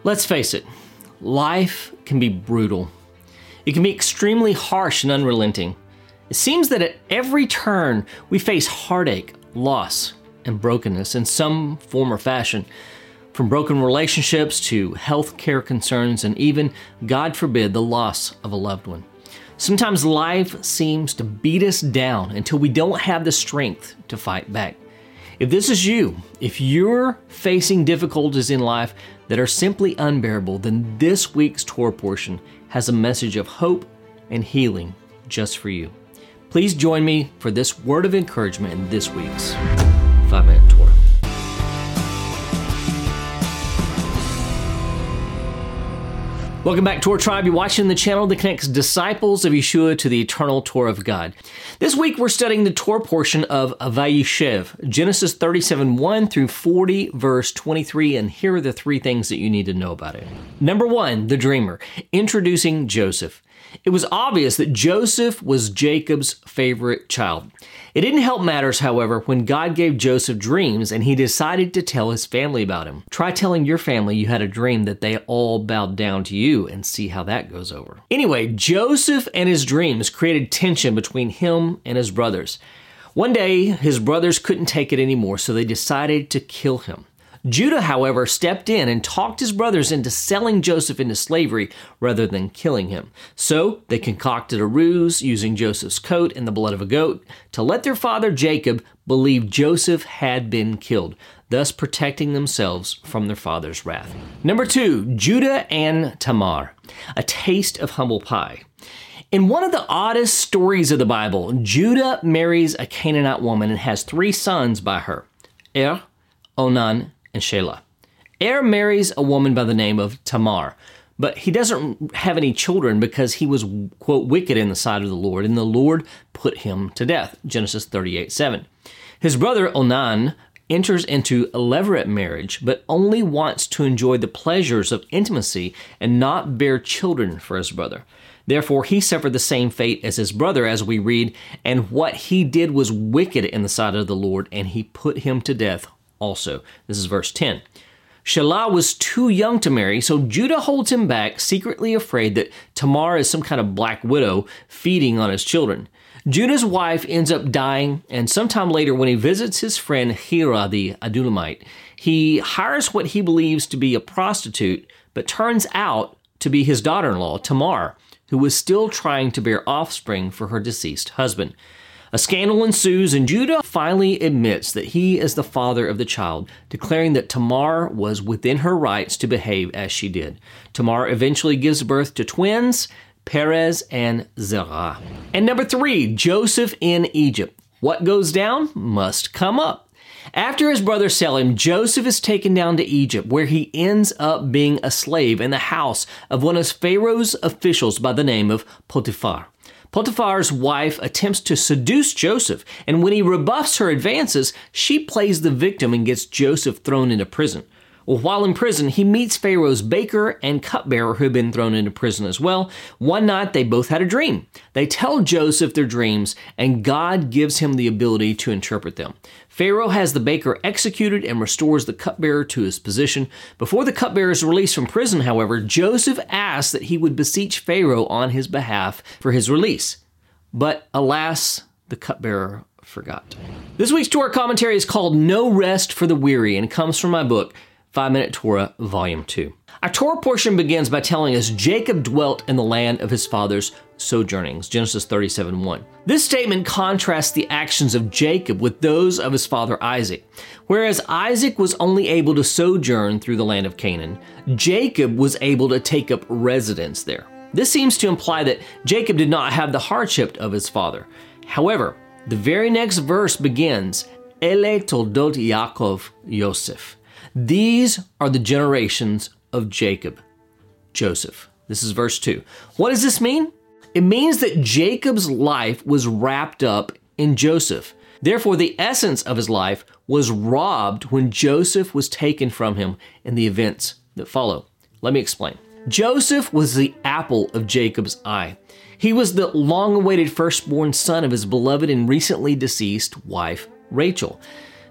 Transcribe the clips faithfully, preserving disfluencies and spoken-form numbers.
Let's face it, life can be brutal. It can be extremely harsh and unrelenting. It seems that at every turn we face heartache, loss, and brokenness in some form or fashion. From broken relationships to health care concerns and even, God forbid, the loss of a loved one. Sometimes life seems to beat us down until we don't have the strength to fight back. If this is you, if you're facing difficulties in life that are simply unbearable, then this week's Torah portion has a message of hope and healing just for you. Please join me for this word of encouragement in this week's five minute Torah. Welcome back, Torah Tribe. You're watching the channel that connects disciples of Yeshua to the eternal Torah of God. This week, we're studying the Torah portion of Vayishev, Genesis thirty-seven, one through forty, verse twenty-three, and here are the three things that you need to know about it. Number one, the dreamer, introducing Joseph. It was obvious that Joseph was Jacob's favorite child. It didn't help matters, however, when God gave Joseph dreams and he decided to tell his family about him. Try telling your family you had a dream that they all bowed down to you and see how that goes over. Anyway, Joseph and his dreams created tension between him and his brothers. One day, his brothers couldn't take it anymore, so they decided to kill him. Judah, however, stepped in and talked his brothers into selling Joseph into slavery rather than killing him. So they concocted a ruse using Joseph's coat and the blood of a goat to let their father Jacob believe Joseph had been killed, thus protecting themselves from their father's wrath. Number two, Judah and Tamar, a taste of humble pie. In one of the oddest stories of the Bible, Judah marries a Canaanite woman and has three sons by her, Er, Onan, and Shelah. Er marries a woman by the name of Tamar, but he doesn't have any children because he was, quote, wicked in the sight of the Lord, and the Lord put him to death, Genesis thirty-eight, seven. His brother Onan enters into a levirate marriage, but only wants to enjoy the pleasures of intimacy and not bear children for his brother. Therefore, he suffered the same fate as his brother, as we read, and what he did was wicked in the sight of the Lord, and he put him to death also. This is verse ten. Shelah was too young to marry, so Judah holds him back, secretly afraid that Tamar is some kind of black widow feeding on his children. Judah's wife ends up dying, and sometime later when he visits his friend Hira the Adulamite, he hires what he believes to be a prostitute, but turns out to be his daughter-in-law, Tamar, who was still trying to bear offspring for her deceased husband. A scandal ensues, and Judah finally admits that he is the father of the child, declaring that Tamar was within her rights to behave as she did. Tamar eventually gives birth to twins, Perez and Zerah. And number three, Joseph in Egypt. What goes down must come up. After his brothers sell him, Joseph is taken down to Egypt, where he ends up being a slave in the house of one of Pharaoh's officials by the name of Potiphar. Potiphar's wife attempts to seduce Joseph, and when he rebuffs her advances, she plays the victim and gets Joseph thrown into prison. Well, while in prison, he meets Pharaoh's baker and cupbearer who had been thrown into prison as well. One night, they both had a dream. They tell Joseph their dreams, and God gives him the ability to interpret them. Pharaoh has the baker executed and restores the cupbearer to his position. Before the cupbearer is released from prison, however, Joseph asks that he would beseech Pharaoh on his behalf for his release. But alas, the cupbearer forgot. This week's Torah commentary is called No Rest for the Weary, and it comes from my book, five minute Torah, Volume two. Our Torah portion begins by telling us Jacob dwelt in the land of his father's sojournings, Genesis thirty-seven, one. This statement contrasts the actions of Jacob with those of his father Isaac. Whereas Isaac was only able to sojourn through the land of Canaan, Jacob was able to take up residence there. This seems to imply that Jacob did not have the hardship of his father. However, the very next verse begins, Ele toldot Yaakov Yosef. These are the generations of Jacob, Joseph. This is verse two. What does this mean? It means that Jacob's life was wrapped up in Joseph. Therefore, the essence of his life was robbed when Joseph was taken from him in the events that follow. Let me explain. Joseph was the apple of Jacob's eye. He was the long-awaited firstborn son of his beloved and recently deceased wife, Rachel.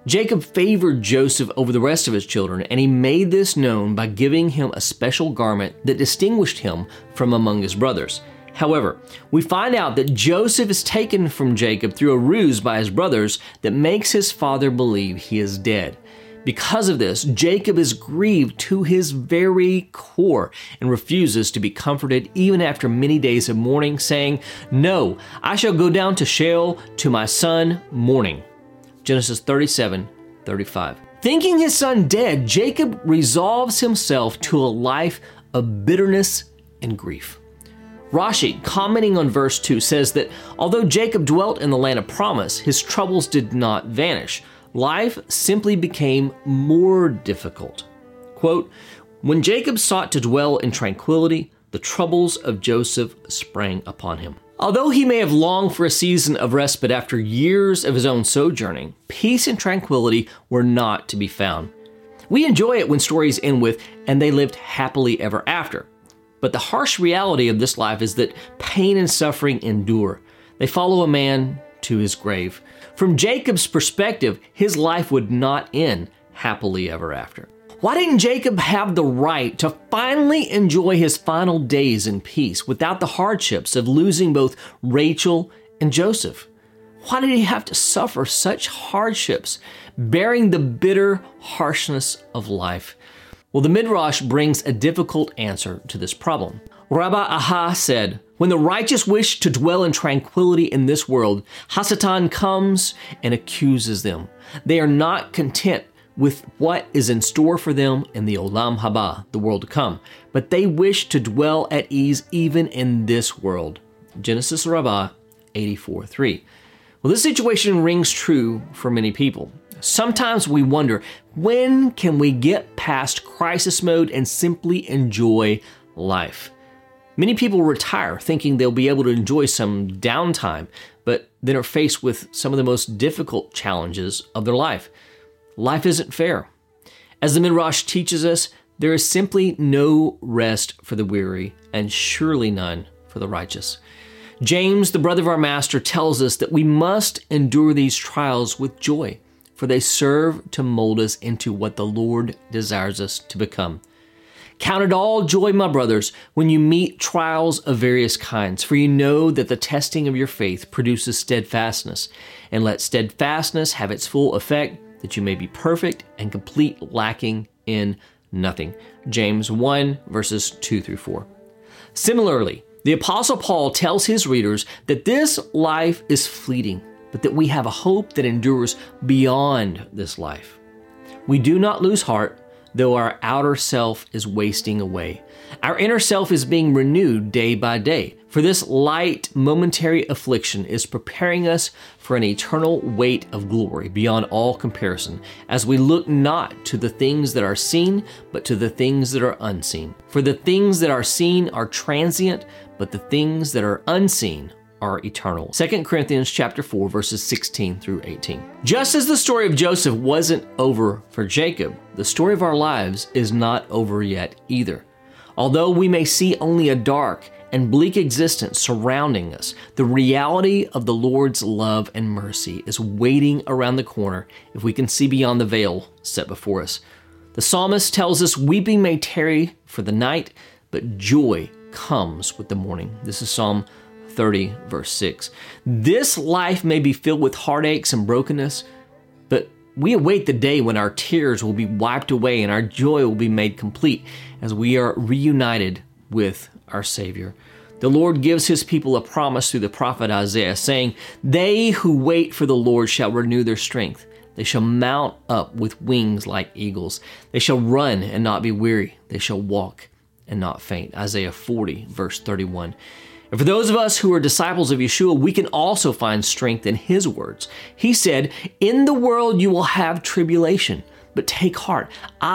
Jacob favored Joseph over the rest of his children, and he made this known by giving him a special garment that distinguished him from among his brothers. However, we find out that Joseph is taken from Jacob through a ruse by his brothers that makes his father believe he is dead. Because of this, Jacob is grieved to his very core and refuses to be comforted even after many days of mourning, saying, "No, I shall go down to Sheol to my son mourning." Genesis thirty-seven thirty-five. Thinking his son dead, Jacob resolves himself to a life of bitterness and grief. Rashi, commenting on verse two, says that although Jacob dwelt in the land of promise, his troubles did not vanish. Life simply became more difficult. Quote, "When Jacob sought to dwell in tranquility, the troubles of Joseph sprang upon him." Although he may have longed for a season of respite after years of his own sojourning, peace and tranquility were not to be found. We enjoy it when stories end with, "and they lived happily ever after." But the harsh reality of this life is that pain and suffering endure. They follow a man to his grave. From Jacob's perspective, his life would not end happily ever after. Why didn't Jacob have the right to finally enjoy his final days in peace without the hardships of losing both Rachel and Joseph? Why did he have to suffer such hardships, bearing the bitter harshness of life? Well, the Midrash brings a difficult answer to this problem. Rabbi Aha said, "When the righteous wish to dwell in tranquility in this world, Hasatan comes and accuses them. They are not content with what is in store for them in the Olam Haba, the world to come, but they wish to dwell at ease even in this world." Genesis Rabbah eighty-four three. Well, this situation rings true for many people. Sometimes we wonder, when can we get past crisis mode and simply enjoy life? Many people retire thinking they'll be able to enjoy some downtime, but then are faced with some of the most difficult challenges of their life. Life isn't fair. As the Midrash teaches us, there is simply no rest for the weary, and surely none for the righteous. James, the brother of our master, tells us that we must endure these trials with joy, for they serve to mold us into what the Lord desires us to become. "Count it all joy, my brothers, when you meet trials of various kinds, for you know that the testing of your faith produces steadfastness. And let steadfastness have its full effect, that you may be perfect and complete, lacking in nothing." James one, verses two through four. Similarly, the Apostle Paul tells his readers that this life is fleeting, but that we have a hope that endures beyond this life. We do not lose heart, though our outer self is wasting away. Our inner self is being renewed day by day, for this light, momentary affliction is preparing us for an eternal weight of glory beyond all comparison, as we look not to the things that are seen, but to the things that are unseen. For the things that are seen are transient, but the things that are unseen are eternal. Second Corinthians chapter four, verses sixteen through eighteen. Just as the story of Joseph wasn't over for Jacob, the story of our lives is not over yet either. Although we may see only a dark and bleak existence surrounding us, the reality of the Lord's love and mercy is waiting around the corner if we can see beyond the veil set before us. The psalmist tells us, "Weeping may tarry for the night, but joy comes with the morning." This is Psalm thirty, verse six. This life may be filled with heartaches and brokenness, but we await the day when our tears will be wiped away and our joy will be made complete as we are reunited with our Savior. The Lord gives his people a promise through the prophet Isaiah, saying, "They who wait for the Lord shall renew their strength. They shall mount up with wings like eagles. They shall run and not be weary. They shall walk and not faint." Isaiah forty, verse thirty-one. And for those of us who are disciples of Yeshua, we can also find strength in his words. He said, "In the world you will have tribulation, but take heart.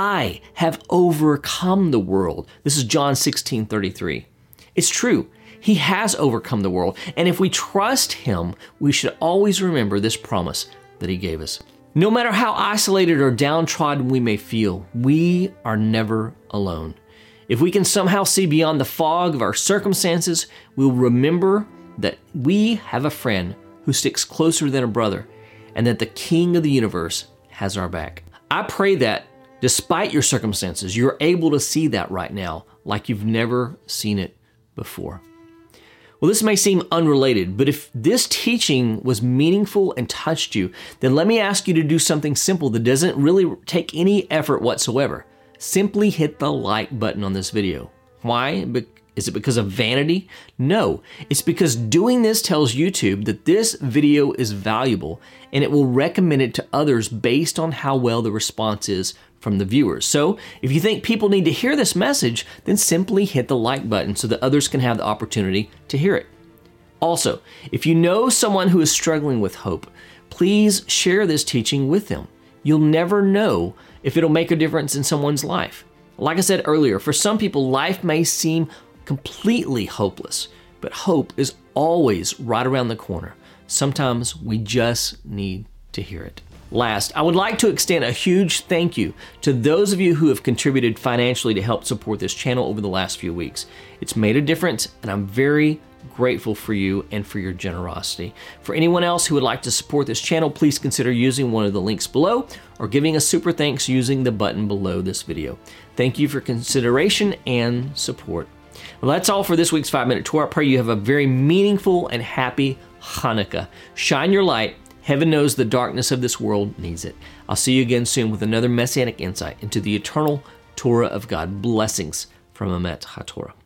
I have overcome the world." This is John sixteen thirty-three. It's true. He has overcome the world. And if we trust him, we should always remember this promise that he gave us. No matter how isolated or downtrodden we may feel, we are never alone. If we can somehow see beyond the fog of our circumstances, we'll remember that we have a friend who sticks closer than a brother, and that the King of the universe has our back. I pray that despite your circumstances, you're able to see that right now like you've never seen it before. Well, this may seem unrelated, but if this teaching was meaningful and touched you, then let me ask you to do something simple that doesn't really take any effort whatsoever. Simply hit the like button on this video. Why? Is it because of vanity? No, it's because doing this tells YouTube that this video is valuable and it will recommend it to others based on how well the response is from the viewers. So if you think people need to hear this message, then simply hit the like button so that others can have the opportunity to hear it. Also, if you know someone who is struggling with hope, please share this teaching with them. You'll never know if it'll make a difference in someone's life. Like I said earlier, for some people, life may seem completely hopeless, but hope is always right around the corner. Sometimes we just need to hear it. Last, I would like to extend a huge thank you to those of you who have contributed financially to help support this channel over the last few weeks. It's made a difference, and I'm very grateful for you and for your generosity. For anyone else who would like to support this channel, please consider using one of the links below or giving a super thanks using the button below this video. Thank you for consideration and support. Well, that's all for this week's five minute Torah. I pray you have a very meaningful and happy Hanukkah. Shine your light. Heaven knows the darkness of this world needs it. I'll see you again soon with another messianic insight into the eternal Torah of God. Blessings from Emet HaTorah.